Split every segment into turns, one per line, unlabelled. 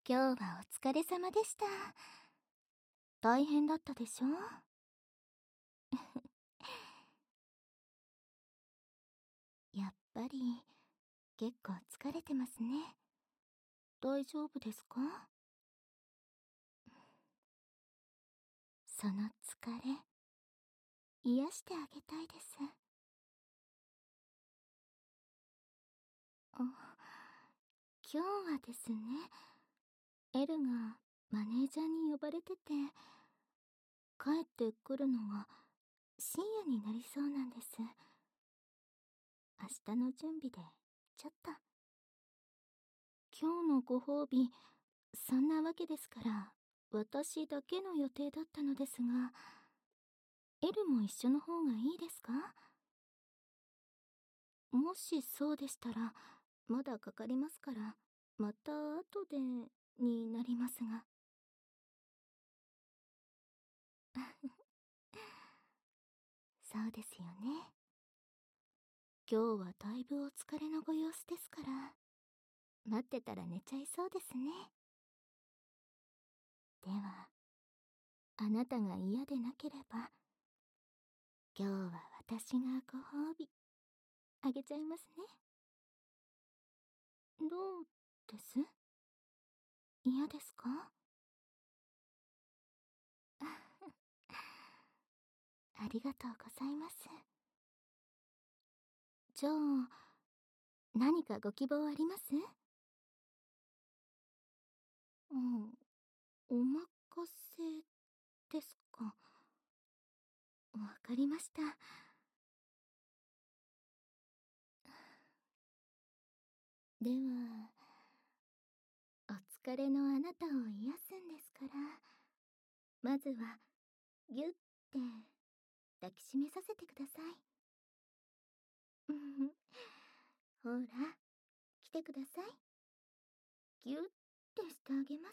今日はお疲れ様でした。大変だったでしょ？やっぱり結構疲れてますね。大丈夫ですか？その疲れ、癒してあげたいです。あ、今日はですね、エルがマネージャーに呼ばれてて、帰ってくるのが深夜になりそうなんです。明日の準備でちょっと。今日のご褒美、そんなわけですから、私だけの予定だったのですが、エルも一緒の方がいいですか？もしそうでしたら、まだかかりますから、また後でになりますが。そうですよね。今日はだいぶお疲れのご様子ですから、待ってたら寝ちゃいそうですね。では、あなたが嫌でなければ、今日は私がご褒美あげちゃいますね。どうです？嫌ですか？ありがとうございます。じゃあ、何かご希望あります？うん、お任せですか。わかりました。では、お疲れのあなたを癒すんですから、まずは、ぎゅって抱きしめさせてください。ほら、来てください。ぎゅってしてあげます。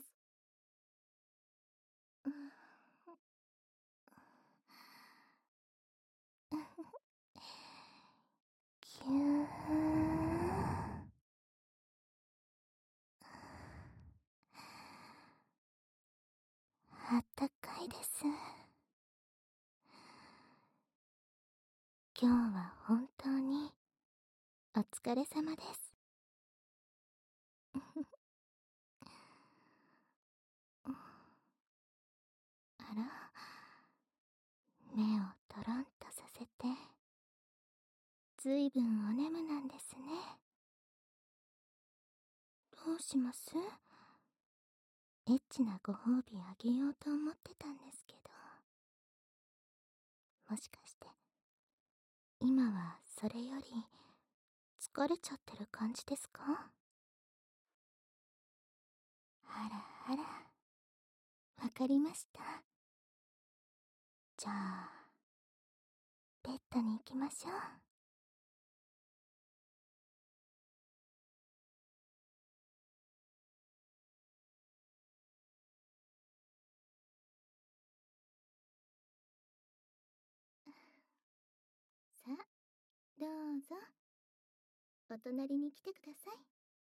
ぎゅー。あったかいです。今日は本当にお疲れ様です。あら、目をトロンとさせて、ずいぶんお眠なんですね。どうします？エッチなご褒美あげようと思ってたんですけど、もしかして今はそれより疲れちゃってる感じですか？あらあら、わかりました。じゃあ、ベッドに行きましょう。さあ、どうぞ。お隣に来てください。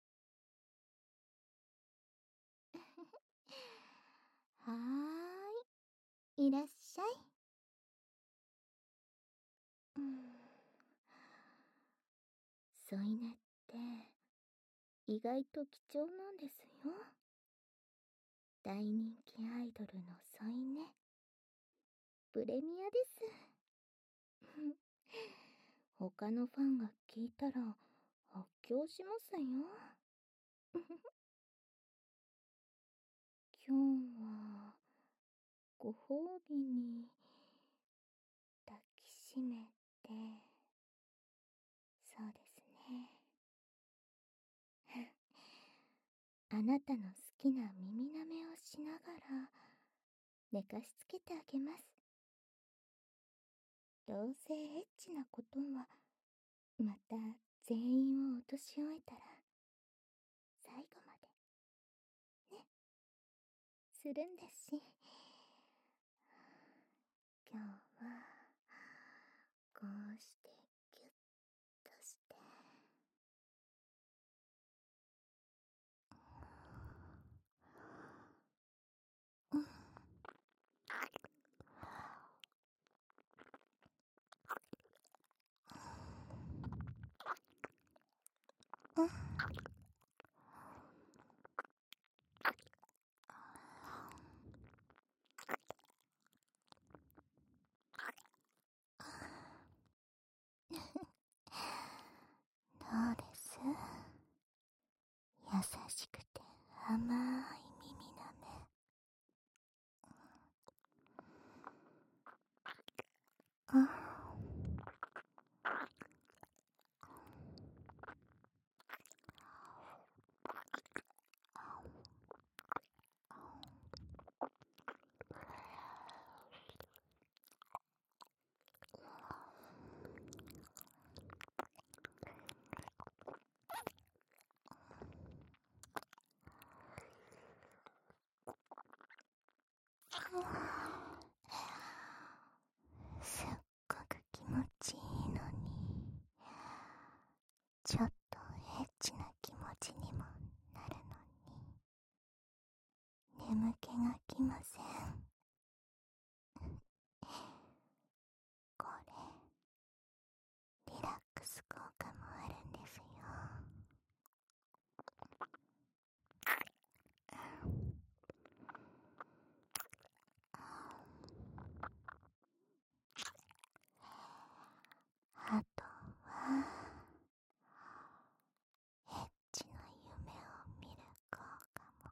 はーい、いらっしゃい。うん、添い寝って意外と貴重なんですよ。大人気アイドルの添い寝、プレミアです。他のファンが聞いたら発狂しますよ。今日はご褒美に抱きしめて、そうですね。あなたの好きな耳舐めをしながら寝かしつけてあげます。どうせエッチなことはまた全員を落とし終えたら最後までね、するんですし。今日はこうしてギュッとして、 しくて甘い耳なめ。すっごく気持ちいいのに、ちょっとエッチな気持ちにもなるのに、眠気がきません。これ、リラックス効果もあるんですよ。あとは、エッチな夢を見る効果も。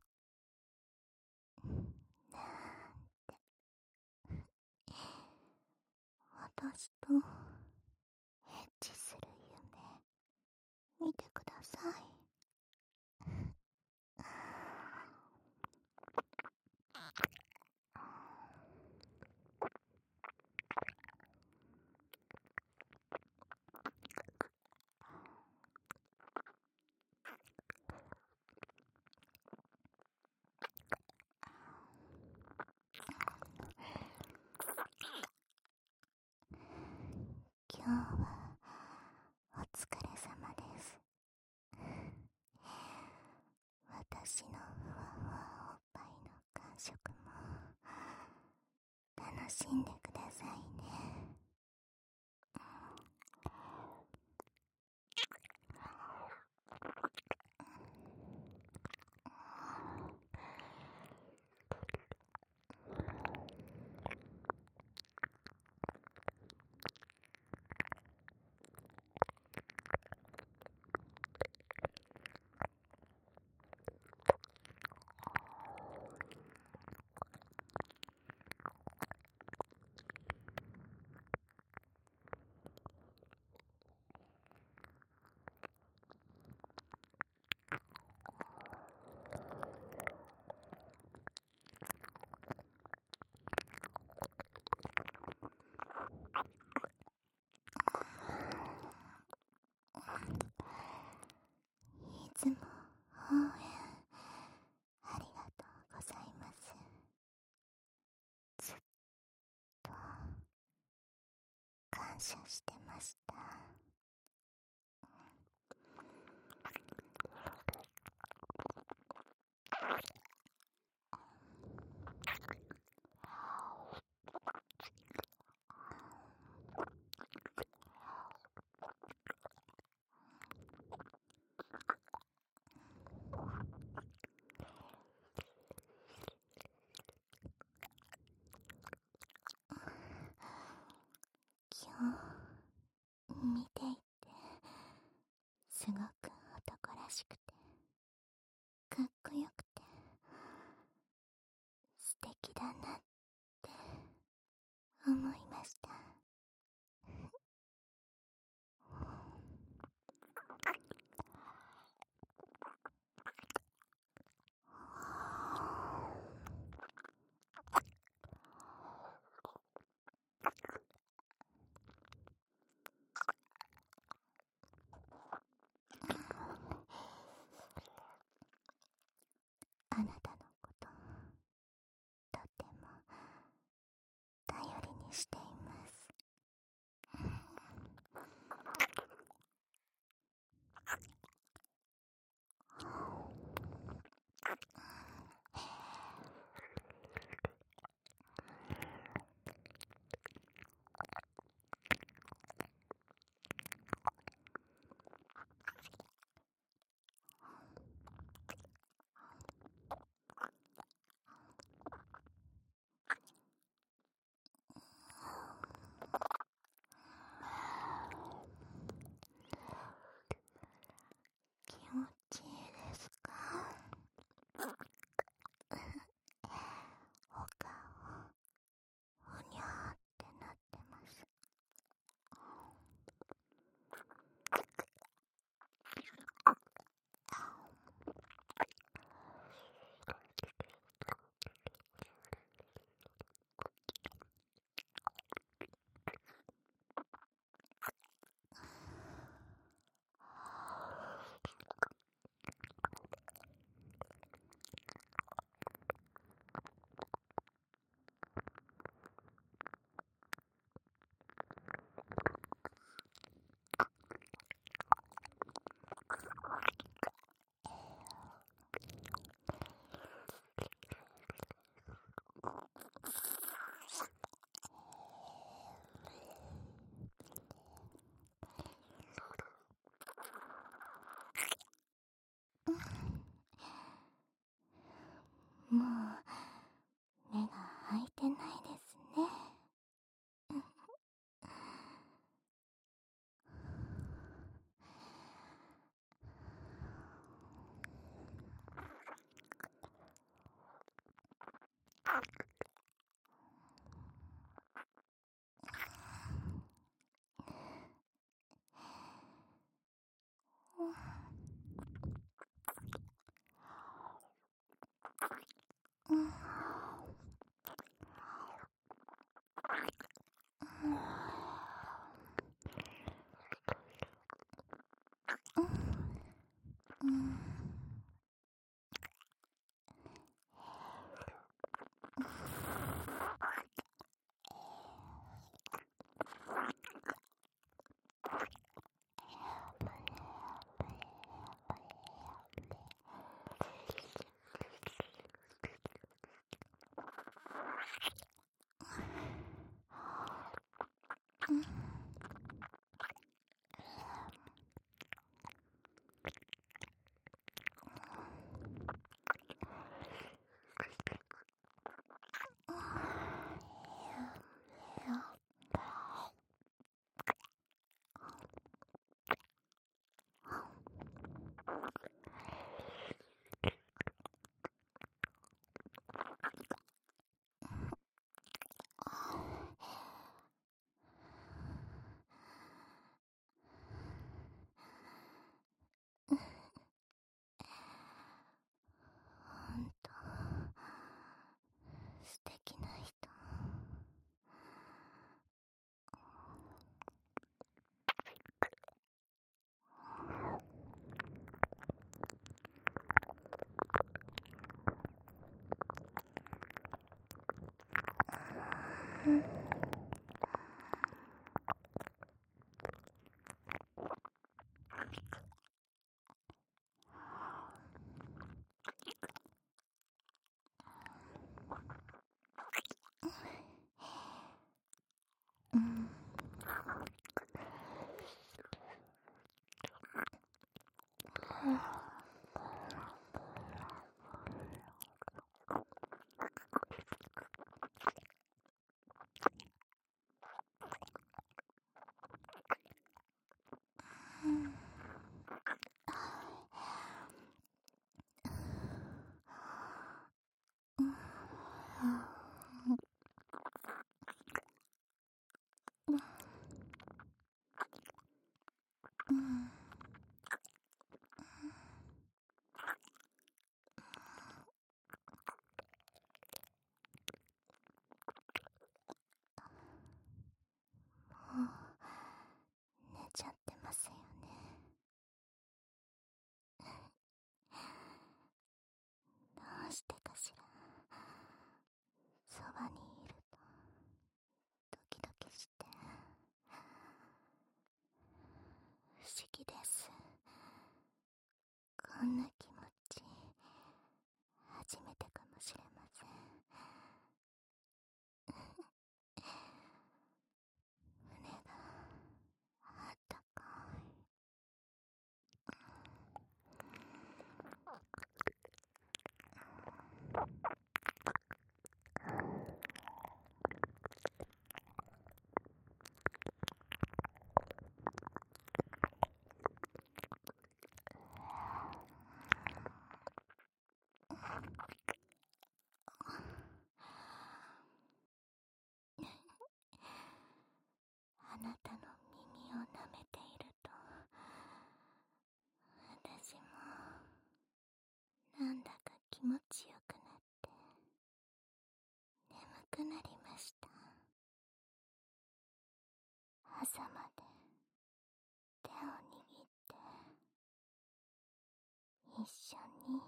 なんて、私とエッチする夢、見てください。今日はお疲れ様です。私のふわふわおっぱいの感触も楽しんでくださいね。いつも応援ありがとうございます。ずっと感謝してました。今日見ていてすごく男らしくてかっこよくて素敵だなって思いました。あなたのこととても頼りにしています。気持ちいいですか？ ほんと素敵な人。寝ちゃってますよね。どうしてかしら。そばにいるとドキドキして不思議です。こんな気持ち初めてかもしれません。胸があったかい。あなたの耳を舐めていると私もなんだか気持ちよくなって眠くなりました。朝まで手を握って一緒に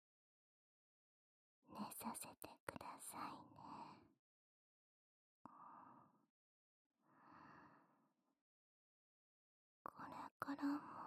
寝させてくださいね。これからも